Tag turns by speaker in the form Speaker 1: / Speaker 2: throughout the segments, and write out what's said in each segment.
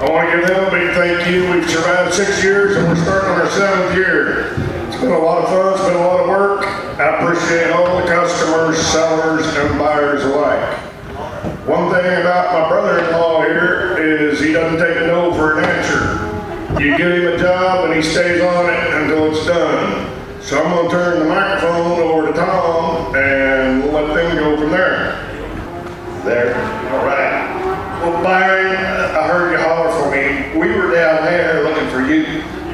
Speaker 1: I want to give them a big thank you. We've survived 6 years and we're starting on our 7th year. It's been a lot of fun, it's been a lot of work. I appreciate all the customers, sellers, and buyers alike. One thing about my brother-in-law here is he doesn't take a no for an answer. You give him a job and he stays on it until it's done. So I'm going to turn the microphone over to Tom and we'll let them go from there. There. All right. Well, Byron, I heard you holler for me. We were down there looking for you.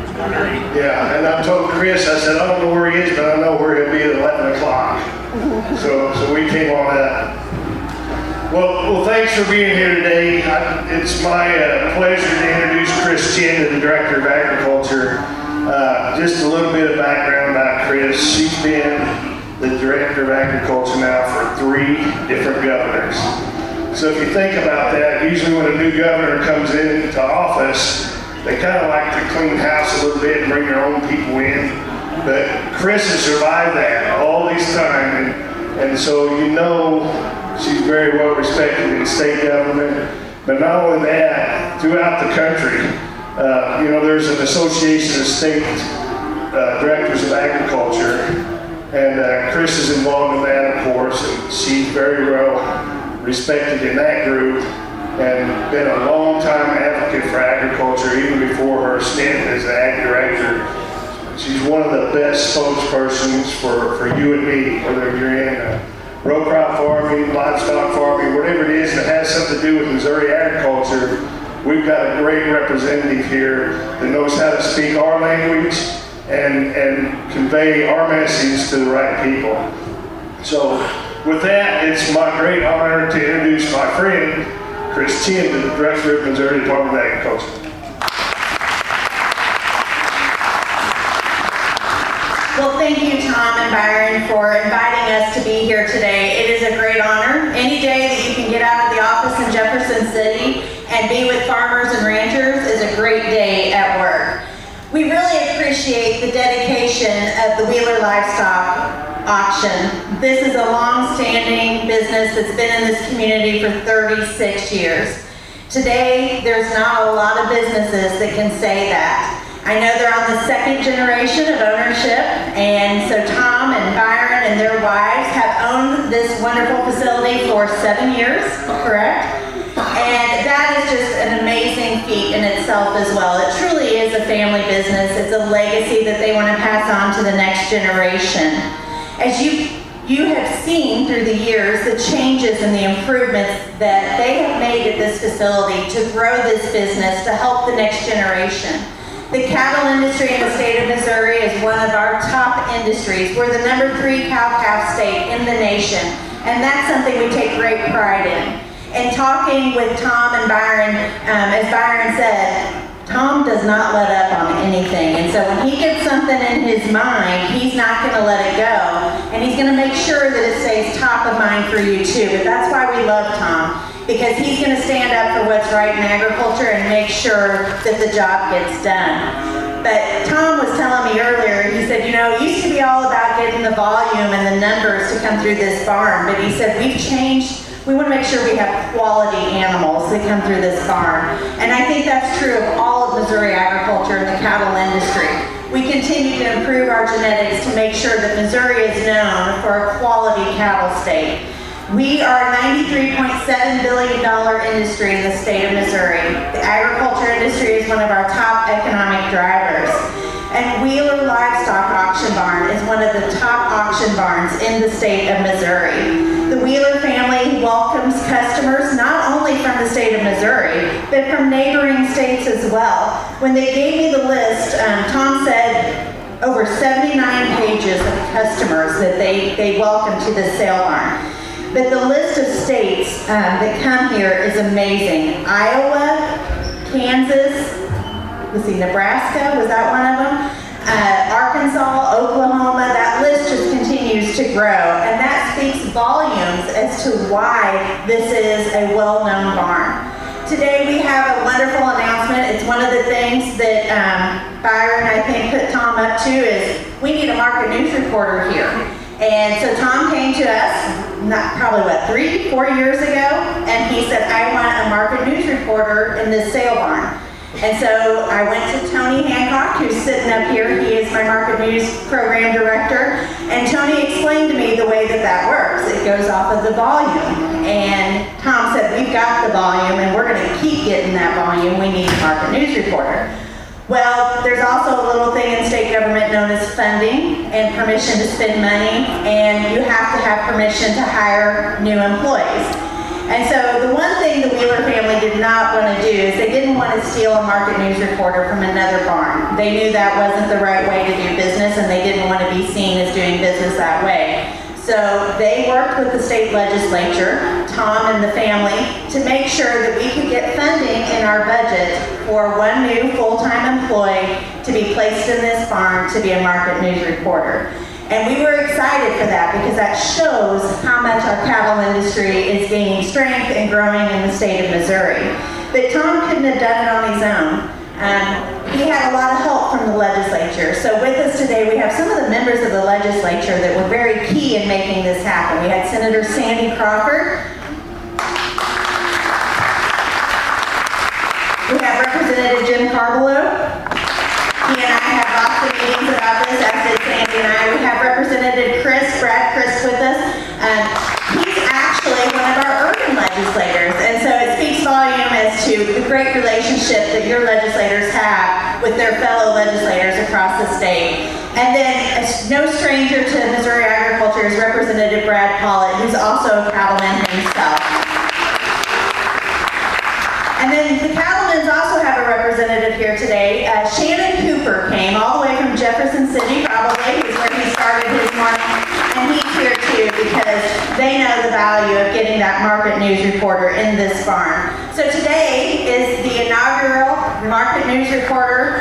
Speaker 1: Yeah, and I told Chris, I said, I don't know where he is, but I know where he'll be at 11 o'clock. So we came on up. Well, thanks for being here today. It's my pleasure to introduce Chris Chin, the Director of Agriculture. Just a little bit of background about Chris. She's been the Director of Agriculture now for 3 different governors. So if you think about that, usually when a new governor comes into office, they kind of like to clean house a little bit and bring their own people in. But Chris has survived that all this time, and so you know she's very well respected in state government. But not only that, throughout the country, there's an association of state directors of agriculture, and Chris is involved in that, of course, and she's very well respected in that group and been a long time advocate for agriculture even before her stint as the ag director. She's one of the best spokespersons for you and me, whether you're in row crop farming, livestock farming, whatever it is that has something to do with Missouri agriculture. We've got a great representative here that knows how to speak our language and convey our message to the right people. So with that, it's my great honor to introduce my friend, Chris Chin, the Director of Missouri Department of Agriculture.
Speaker 2: Well, thank you, Tom and Byron, for inviting us to be here today. It is a great honor. Any day that you can get out of the office in Jefferson City and be with farmers and ranchers is a great day at work. We really appreciate the dedication of the Wheeler Livestock Auction. This is a long-standing business that's been in this community for 36 years. Today, there's not a lot of businesses that can say that. I know they're on the 2nd generation of ownership, and so Tom and Byron and their wives have owned this wonderful facility for 7 years, correct? And that is just an amazing feat in itself as well. It truly is a family business. It's a legacy that they want to pass on to the next generation. As you have seen through the years, the changes and the improvements that they have made at this facility to grow this business to help the next generation. The cattle industry in the state of Missouri is one of our top industries. We're the number 3 cow-calf state in the nation, and that's something we take great pride in. And talking with Tom and Byron, as Byron said, Tom does not let up on anything, and so when he gets something in his mind, he's not going to let it go, and he's going to make sure that it stays top of mind for you too. But that's why we love Tom, because he's going to stand up for what's right in agriculture and make sure that the job gets done. But Tom was telling me earlier, he said, it used to be all about getting the volume and the numbers to come through this barn, but he said, we've changed. We want to make sure we have quality animals that come through this barn. And I think that's true of all of Missouri agriculture and the cattle industry. We continue to improve our genetics to make sure that Missouri is known for a quality cattle state. We are a $93.7 billion industry in the state of Missouri. The agriculture industry is one of our top economic drivers. And Wheeler Livestock Auction Barn is one of the top auction barns in the state of Missouri. The Wheeler family welcomes customers not only from the state of Missouri, but from neighboring states as well. When they gave me the list, Tom said over 79 pages of customers that they welcome to the sale barn. But the list of states that come here is amazing. Iowa, Kansas, Nebraska, was that one of them? Arkansas, Oklahoma, that list just continues to grow. And that speaks volumes as to why this is a well-known barn. Today we have a wonderful announcement. It's one of the things that Byron, I think, put Tom up to is we need a market news reporter here. And so Tom came to us 3, 4 years ago, and he said, I want a market news reporter in this sale barn. And so I went to Tony Hancock, who's sitting up here. He is my market news program director. And Tony explained to me the way that that works. It goes off of the volume. And Tom said, we've got the volume, and we're going to keep getting that volume. We need a market news reporter. Well, there's also a little thing in state government known as funding and permission to spend money, and you have to have permission to hire new employees. And so the one thing the Wheeler family did not want to do is they didn't want to steal a market news reporter from another barn. They knew that wasn't the right way to do business, and they didn't want to be seen as doing business that way. So they worked with the state legislature, Tom and the family, to make sure that we could get funding in our budget for one new full-time employee to be placed in this farm to be a market news reporter. And we were excited for that because that shows how much our cattle industry is gaining strength and growing in the state of Missouri. But Tom couldn't have done it on his own. He had a lot of help from the legislature. So with us today, we have some of the members of the legislature that were very key in making this happen. We had Senator Sandy Crawford. We have Representative Jim Carbelo. He and I have lots of meetings about this, as did Sandy and I. We have Representative Brad Christ with us. He's actually one of our urban legislators, and so it speaks volume as to the great relationship that your legislators have with their fellow legislators across the state. And then, no stranger to Missouri agriculture is Representative Brad Pollitt, who's also a cattleman himself. And then the cattlemen's also have a representative here today. Shannon Cooper came all the way from Jefferson City, probably, is where he started his morning. And he's here too because they know the value of getting that market news reporter in this farm. So today is the inaugural market news reporter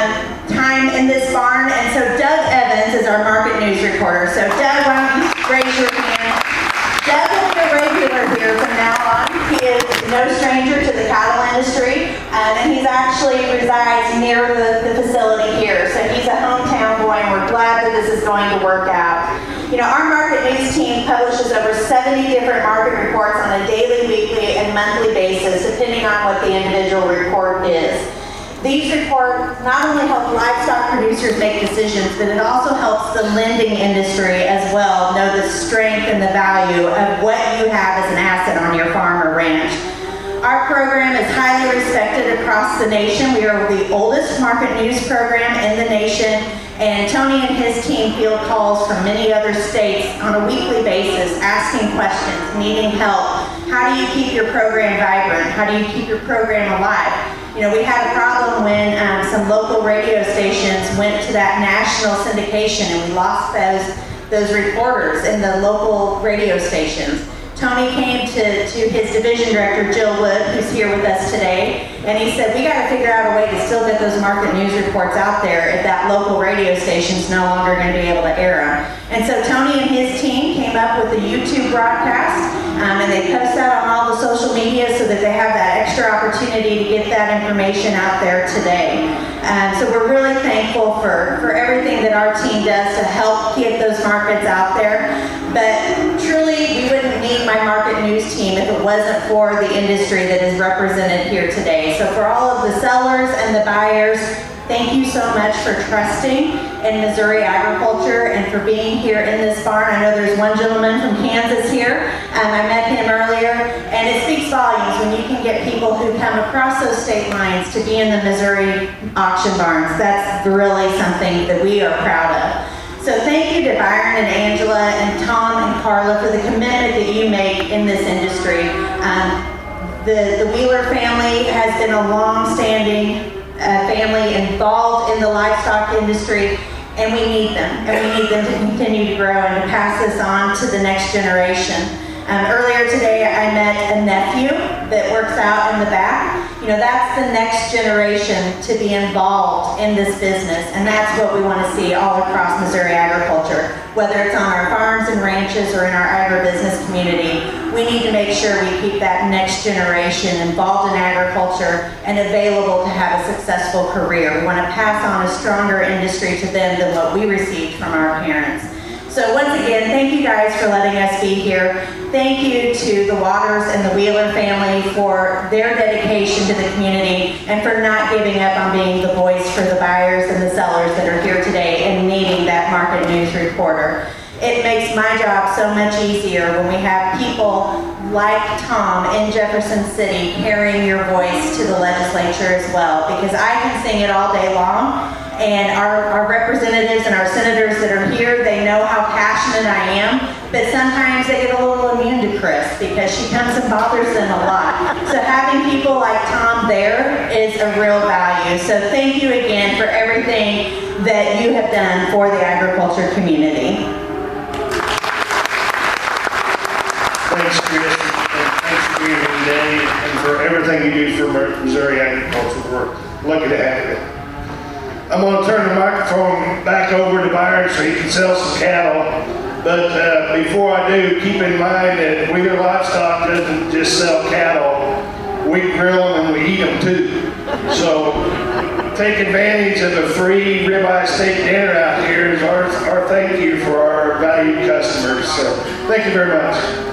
Speaker 2: time in this barn. And so Doug Evans is our market news reporter. So Doug, why don't you raise your hand? Doug will be a regular here from now on. He is no stranger to the cattle industry, and he actually resides near the facility here. So he's a hometown boy, and we're glad that this is going to work out. You know, our market news team publishes over 70 different market reports on a daily, weekly, and monthly basis, depending on what the individual report is. These reports not only help livestock producers make decisions, but it also helps the lending industry as well know the strength and the value of what you have as an asset on your farm or ranch. Our program is highly respected across the nation. We are the oldest market news program in the nation, and Tony and his team field calls from many other states on a weekly basis, asking questions, needing help. How do you keep your program vibrant? How do you keep your program alive? You know, we had a problem when some local radio stations went to that national syndication, and we lost those reporters in the local radio stations. Tony came to his division director, Jill Wood, who's here with us today, and he said, we got to figure out a way to still get those market news reports out there if that local radio station's no longer going to be able to air them. And so Tony and his team came up with a YouTube broadcast, and they post that on all the social media so that they have that extra opportunity to get that information out there today. So we're really thankful for everything that our team does to help get those markets out there. But truly, we wouldn't need my market news team if it wasn't for the industry that is represented here today. So for all of the sellers and the buyers, thank you so much for trusting in Missouri agriculture and for being here in this barn. I know there's one gentleman from Kansas here. I met him earlier, and it speaks volumes when you can get people who come across those state lines to be in the Missouri auction barns. That's really something that we are proud of. So thank you to Byron and Angela and Tom and Carla for the commitment that you make in this industry. The Wheeler family has been a long-standing family involved in the livestock industry, and we need them. And we need them to continue to grow and to pass this on to the next generation. Earlier today, I met a nephew that works out in the back. You know, that's the next generation to be involved in this business, and that's what we want to see all across Missouri agriculture. Whether it's on our farms and ranches or in our agribusiness community, we need to make sure we keep that next generation involved in agriculture and available to have a successful career. We want to pass on a stronger industry to them than what we received from our parents. So once again, thank you guys for letting us be here. Thank you to the Waters and the Wheeler family for their dedication to the community and for not giving up on being the voice for the buyers and the sellers that are here today and needing that market news reporter. It makes my job so much easier when we have people like Tom in Jefferson City carrying your voice to the legislature as well, because I can sing it all day long, and our representatives and our senators that are here, they know how passionate I am, but sometimes they get a little immune to Chris because she comes and bothers them a lot. So having people like Tom there is a real value. So thank you again for everything that you have done for the agriculture community.
Speaker 1: Thanks, Chris, and thanks for being here today and for everything you do for Missouri agriculture. We're lucky to have you. I'm going to turn the microphone back over to Byron so he can sell some cattle. But before I do, keep in mind that Wheeler Livestock doesn't just sell cattle. We grill them and we eat them too. So take advantage of the free ribeye steak dinner out here as our thank you for our valued customers. So thank you very much.